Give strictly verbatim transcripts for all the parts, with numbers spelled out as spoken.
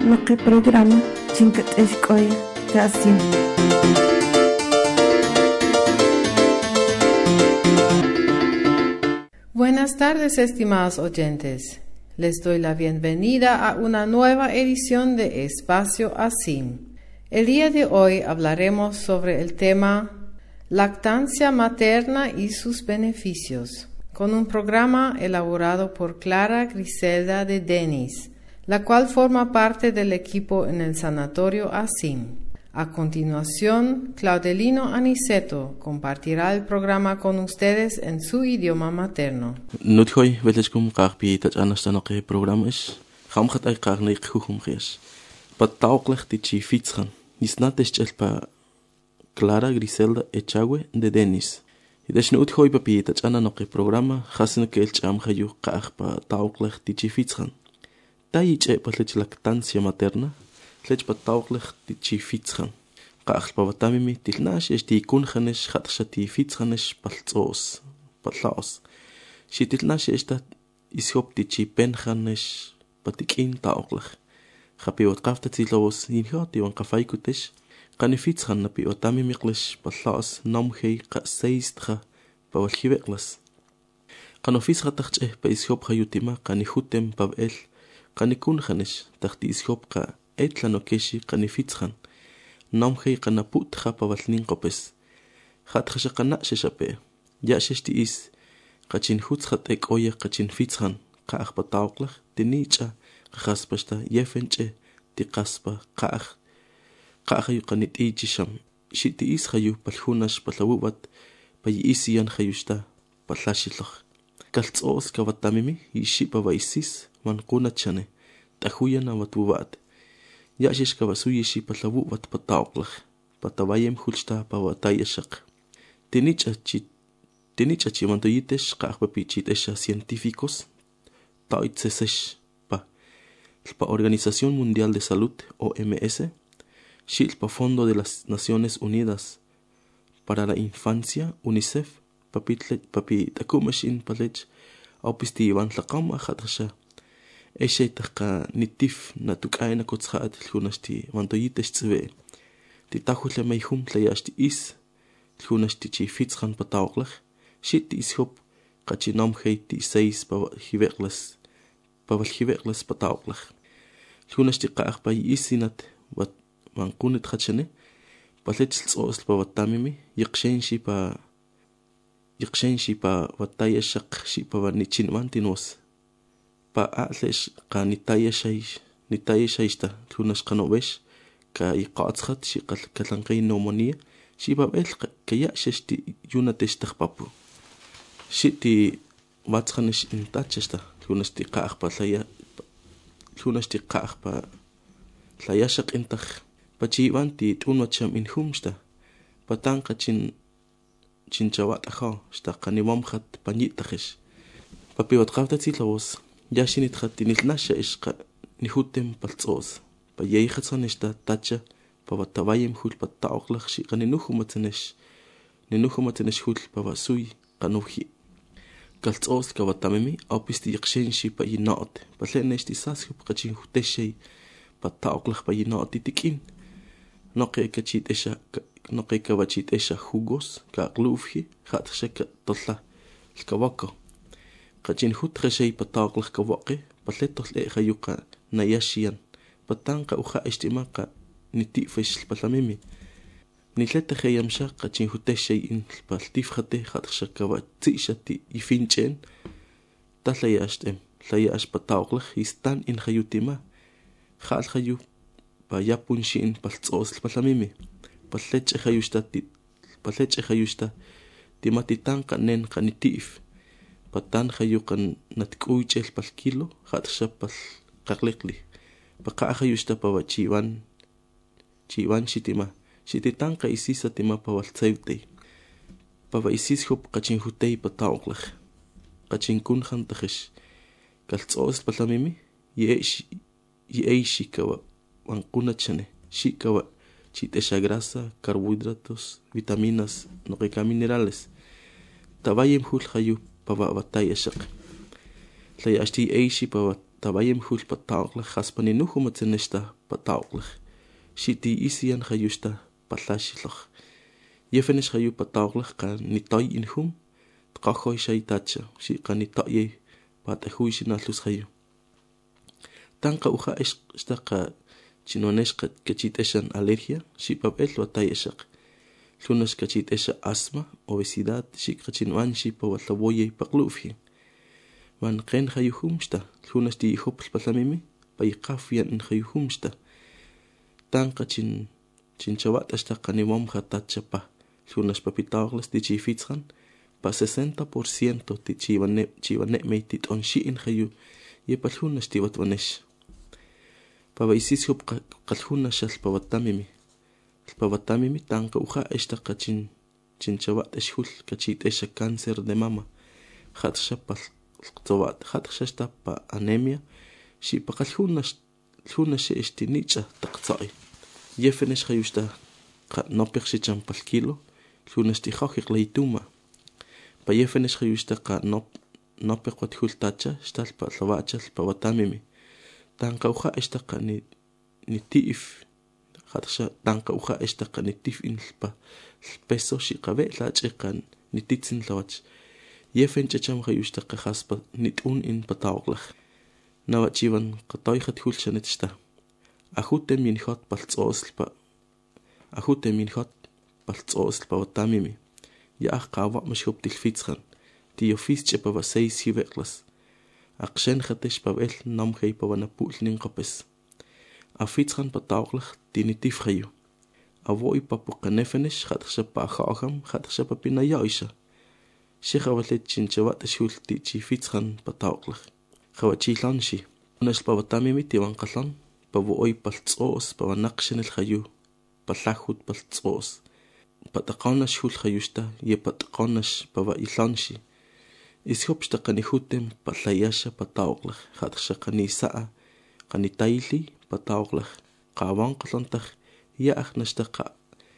nuestro programa Chinkat Escoya Casi. Buenas tardes, estimados oyentes. Les doy la bienvenida a una nueva edición de Espacio Asim. El día de hoy hablaremos sobre el tema Lactancia materna y sus beneficios, con un programa elaborado por Clara Griselda de Denis, la cual forma parte del equipo en el Sanatorio Asim. A continuación, Claudelino Aniceto compartirá el programa con ustedes en su idioma materno. Nuthoy weleskum qarpi tat anastanoqe programa is. Khamkhat ay qarni khum khis. Patauqlech tichi fitzran. Nisnates chelpa Clara Griselda Echagüe de Denis. Idash nuthoy papi tat ananoqe programa khasne kelch am khayu qarpa tauqlech tichi fitzran. Taiche patlech lactancia materna. Lech patauqlech tichi fitzran. Qaql pawatamimi tilnash esti kunkhanish khatshati fitzranish paltsos patlaos. Shitilnash esta ishop tichi penkhanish patikin tauqlech. Khapi watqafta tilos inhoti wan qafaykutish qani fitzran napi watamimi qlish patlaos nomkhey qaseistra pawalhiweklas. Qano fitzra taqch pa ishop khayutima qani hutem pabel qani kunkhanish taqti ishop qa etlano keshi qani fitzran. Nomkhey qanaput khapa walnin qopes. Khat khashaqana sheshape. Ya shesti is qachin hutz khat ek oye qachin fitzran qaq patauqlach tinicha qaspasta yefenche ti qaspa qaq qaq yu qanit ichisham shiti is khayu palhunash palawat pay isian khayusta pallashilach kaltsos kawatamimi yishipa vaisis manquna chane tahuyana watubat. Ya shish kabasuyishi patlawu wat patauqlach patawayem hulsta pawatayashaq tinicha chi tinicha chi mantoyitesh qaqpapichitesha científicos taitsesesh pa pa Organización Mundial de Salud O M S shil pa Fondo de las Naciones Unidas para la Infancia UNICEF papitle papi takumashin palech aupisti van tlaqama khatasha Eshe taqa nitif natukaina kotsxaat tlunashti mantoyitesh tsve titahule mayhum tlayashti is tlunashti chi fitzran patauqlach shit ishop qachinom heiti seis pa hiweklas pa hiweklas patauqlach tlunashti qaq pa isinat wat manqunit khachane paletls pa watamimi yiqshenshi pa yiqshenshi pa watayashaq shi pa nichin mantinos pa atlesh qa nitaya shaysh nitaya shaysta lunas qanobesh ka iqatsxat shi qal kalanqay pneumonia shi babel kaya shesti yunatesh taqpapu shiti watsxanish intachesta lunas ti qaq pa laya lunas ti qaq pa laya shaq intaq pachiwan ti tunwacham inhumsta patan qachin chinchawat ajo sta qaniwam khat panitaxish papi watqafta tlawos Yashinit khatinilnasha ishqa nihutem paltsos pa yeyxatsanishta tacha pa watawayem hul pa tauqlach shi qaninuhumatnesh ninuhumatnesh hul pa wasuy qanuhi kaltsos ka watamimi aupisti yiqshenshi pa yinaot pa leneshti sashup qachin huteshay pa tauqlach pa yinaot tikin noqe kachit esha noqe ka wachit esha jugos ka glufhi khatshak tolla lkawako qachin hut khashay patauqlach kawaqi paletol e khayuqa nayashian patanqa uha ijtimaqa nitifesh palamimi nileta khayamsha qachin huteshay in paltif khate khatshakawa tishati ifinchen talayashtem layash patauqlach istan in khayutima khal khayu pa yapunshi in paltsos palamimi palech khayustati palech khayusta timatitanqa nen qanitif patan khayuqan natkuychel pal kilo khatshapal qaqliqli paqa khayusta pawachiwan chiwan shitima shititanqa isisa tima pawal tsayte pawa isis hop qachin hutay patauqlach qachin kun khantaxish kaltsos palamimi yesh yeshi kawa wanqunachane shikawa chitesha grasa carbohidratos vitaminas noqiqa minerales tabayem hul khayu pawa batay ashaq layashti eishi pawa tabayem hul patauklach haspani nuhumatzeneshta patauklach. Shiti isian hayushta patlashilach. Yefenish hayu patauklach ka nitoy inhum. Tkahoy shaytacha shi ka nitoye patahuy shinalus hayu. Tanka uha eshta ka chinonesh ka kachiteshan alergia shi papel watay eshak. Lunas kachitesha asma, obesidad, shi kachinuan shi pa watlawoye paklufi. Man qen hayuhumsta, lunas di ihopl patlamimi, pa iqafian in hayuhumsta. Tanka chin chin chawat hasta kaniwam hatacha pa. Lunas papitaglas di chifitzhan, pa sesenta por ciento ti chivane chivane meitit on shi in hayu, ye pa lunas ti watwanesh. Pa baisis hop kalhuna shal pa watamimi. Pawatamimi tanka uha esta kachin chinchawat eshul kachit esha cáncer de mama. Khatsha pa tawat khatsha sta pa anemia. Shi pa kalhuna lhuna she estinicha taqtsai. Yefenesh khayusta nopik shi cham pal kilo. Lhuna sti khakhiq leituma. Pa yefenesh khayusta ka nop nopik wat hultacha stal pa lawacha pa watamimi. Tanka uha esta ka ni ni tif. Khatsha tanka uha esta ka nitif in pa peso shi qabe la chiqan nititsin lawach. Yefen chacham khayusta ka khaspa nitun in patawglach. Nawachivan qatoy khathul chanetsta. Ahute min hot paltsosl pa. Ahute min hot paltsosl pa watamimi. Ya qawa mashhub tilfitzhan. Di ofis chepa va seis hiveklas. Aqshen khatesh pavel nam khay pa wanapul nin qapes. Afitzhan patawglach dinitif khayu. Avoi pa puqanefenish khatsha pa khagam khatsha pa pinayaisha. Shikhawalet chinchawat shul ti chifitzhan patawglach. Khawachilan shi. Unas pa watamimi tiwan qalan pa voi paltsos pa wanaqshen el khayu. Palahut paltsos. Pataqana shul khayushta ye pataqanash pa wa ilanshi. Ishopsta qanihutem patlayasha patawglach khatsha qanisaa qanitayli patawglach qawan qalantach yaach nashtaqa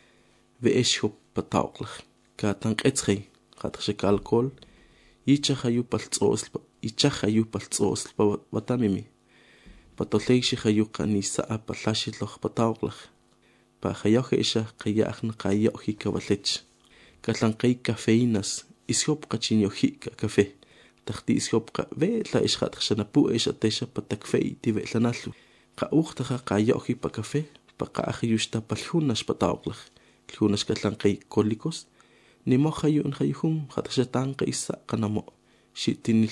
veeshop patawglach ka tanqetzri khatsha alcohol icha khayu paltsos icha khayu paltsos watamimi patolleishi khayu qanisaa patlashilach patawglach pa khayohe isha qayaachna qayohi kawalech kalanqay cafeinas ishop qachinyohi café takhti ishop qa ve la ishqat khanapu isha tesha patakfei ti ve lanalu qa uqtaha qayohi pa café pa qahiyushta palhunas patawglach lhunas kalanqay kolikos ni mohayun khayhum khatashatan qaisa qanamo shitinil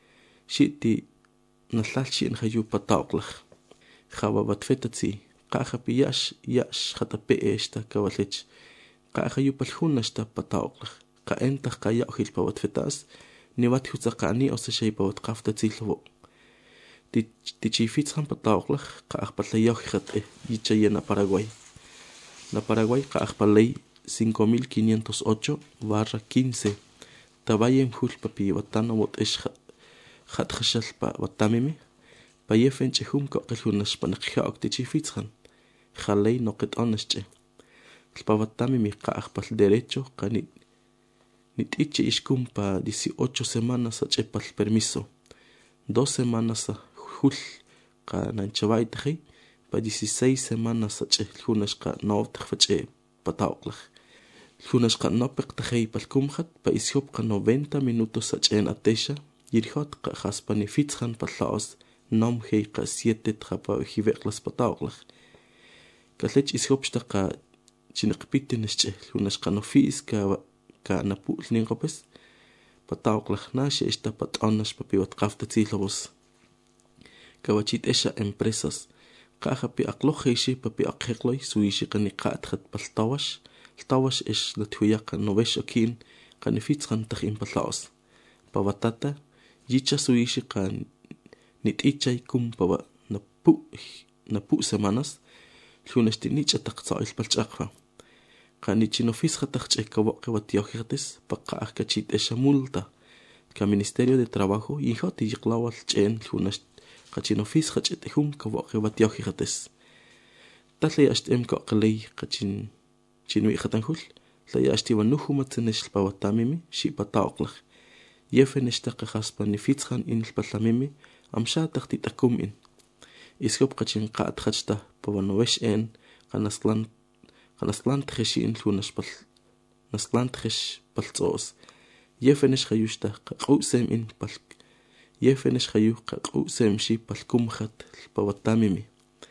shiti nalalchi in khayu patawglach khawabat fetatsi qahapiyash yash khatape esta kawalech qahayu palhunas ta patawglach qa enta qayohi pawat fetas ni wat hutsaqani osa shay pawat qafta tsilwo ti ti chifitzhan patawglach qa aqpalayohi khat yichayena Paraguay na Paraguay qa aqpalay cinco mil quinientos ocho barra quince tabayem hul papi watana wot ish khat khashal pa watamimi pa yefen chehum ko qilhunas panaqhiaq ti chifitzhan khalay noqet onasche pa watamimi qa aqpal derecho qani nitiche ishkum pa dieciocho semanas a chepal permiso dos semanas a hul qa nanchavay tahi pa dieciséis semanas a che hunas qa nov tkhfache patawglach hunas qa nopiq tahi palkumkhat pa ishop qa noventa minutos a chen atesha yirhot qa khaspani fitzhan patlaos nom hey qa siete trapa hiveklas patawglach kalech ishop qa chiniqpitinische hunas qa nofis ka ka napul nin qopes patawglach na she esta patonas papi wat qafta tsilobos kawachit esha empresas qaha pi aqlohishi papi aqhiqloy suishi qani qathat paltawash tawash es lathuyaqa novesh akin qanifits qan taqin patlaos pawatata yicha suishi qan nitichay kum pawa napu napu semanas lunesti nicha taqtsail palchaqfa qani chinofis khataqche kawa qawatiohirtes paqa akachit esha multa ka Ministerio de Trabajo y hoti yiqlawal chen lunas qachinofis khachete hum kawa qawatiohirtes talle astem ka qlay qachin chinwi khatanhul la yashti wanuhuma tsenesh pawatamimi shi pataqlach yefen ishtaqa khaspa nifitzhan in patlamimi amsha tahti takumin. Iskop kachin qaat khachta pawanowesh en kanaslan kanaslan treshin lunas pal naslan tres paltos. Yefenish khayushta qusem in pal Yefenish khayu qusem shi palkum khat pawatamimi.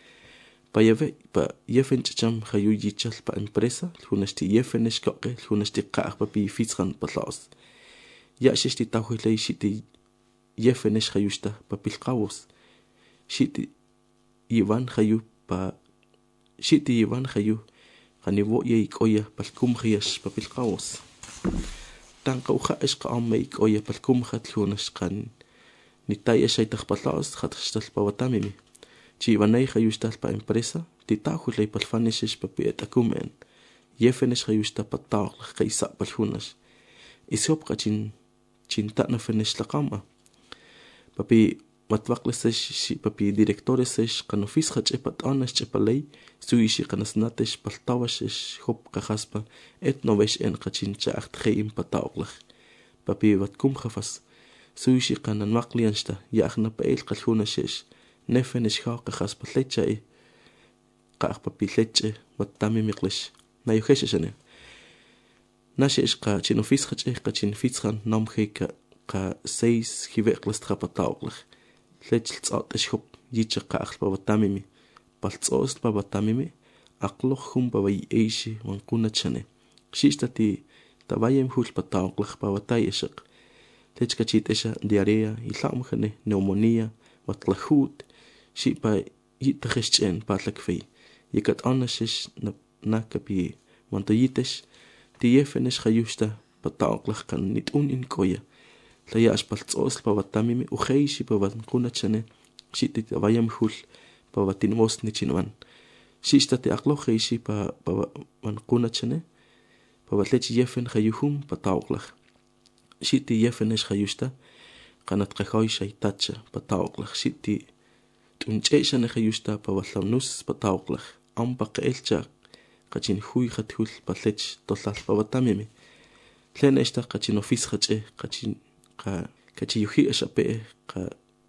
Pa yeve pa yefench cham khayu yichal pa empresa lunasti yefenish qoqe lunasti qaq pa pi fitzran palos. Ya shishti tawhilay shiti yefenish khayushta pa pilqawos. Shiti Ivan khayu pa shiti Ivan khayu qaniwo ye ikoya palkum khiyash pa pilqawos. Tan qawha ishqa amme ikoya palkum khat lunas qan nitaya shay takhpalos khatshtal pa watamimi. Chi Ivanay khayushtal pa empresa titahulay palfanishish pa pietakumen. Yefenish khayushta pa tawq kaysa palhunas. Isop qachin chinta na finish laqama. Papi matwaqlesesh papi directoresesh qanofis khach epatanas chepalay suishi qanasnatesh paltawashish hop qahaspa et novesh en qachin chaaqt khaym patawqlach. Papi watkum khafas suishi qanan maqlianshta yaaqna pa el qalhunashish nefenish khaq qahaspa lecha e qaq papi leche watami miqlish nayuhesh shane. Nashish qa chinofis khach qachin fitzran namkheka qa seis hiveqles trapatawqlach. Lechel tsat ishop yicha qaql pa watamimi paltsos pa watamimi aqloh hum pa vai eishi wankuna chane xistati tabayem hul pa tawqlach pa watayeshq lechka chitesha diarrea ilamkhane neumonía watlahut shi pa yitkhischen pa tlakfei yikat anashish nakapi wantoyitesh tiyefenesh khayushta pa tawqlach kan nit un in koya Taya aspaltsos pa watamimi ukheishi pa wankuna chane shiti vayam hul pa watinmos ni chinwan shista te aqlo kheishi pa pa wankuna chane pa watlechi yefen khayuhum pa tawqlach shiti yefenesh khayushta qanat qakhoy shaytacha pa tawqlach shiti tuncheisha ne khayushta pa watlamnus pa tawqlach am pa qelcha qachin huy khathul pa lech tollal pa watamimi len esta qachin ofis khache qachin qa kachiyuhi ashape qa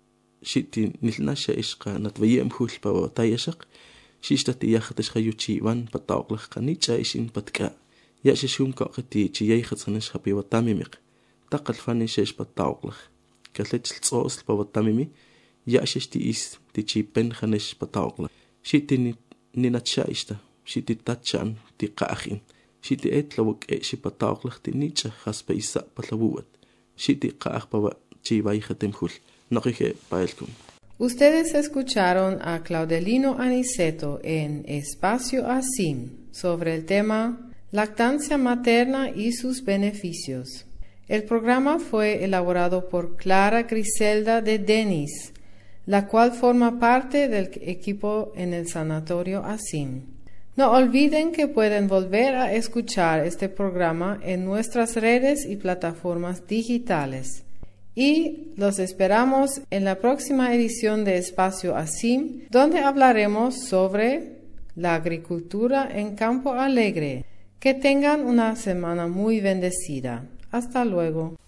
shiti nilnasha ishqa natvayem hul pa tayashaq shishtati yakhatish khayuchi van patawqlaq qanicha ishin patka ya shishum ka qati chiyay khatsanish khapi watamimiq taqal fanishish patawqlaq kalech tsos pa watamimi ya shishti is tichi pen khanish patawqlaq shiti ninacha ishta shiti tachan ti qa'akhin shiti etlawak e shi patawqlaq tinicha khaspa isa patlabuat Shiti qaqpawa chivay khatemkhul naqije paelkum. Ustedes escucharon a Claudelino Aniceto en Espacio Asim sobre el tema Lactancia materna y sus beneficios. El programa fue elaborado por Clara Griselda de Denis, la cual forma parte del equipo en el Sanatorio Asim. No olviden que pueden volver a escuchar este programa en nuestras redes y plataformas digitales. Y los esperamos en la próxima edición de Espacio Asim, donde hablaremos sobre la agricultura en Campo Alegre. Que tengan una semana muy bendecida. Hasta luego.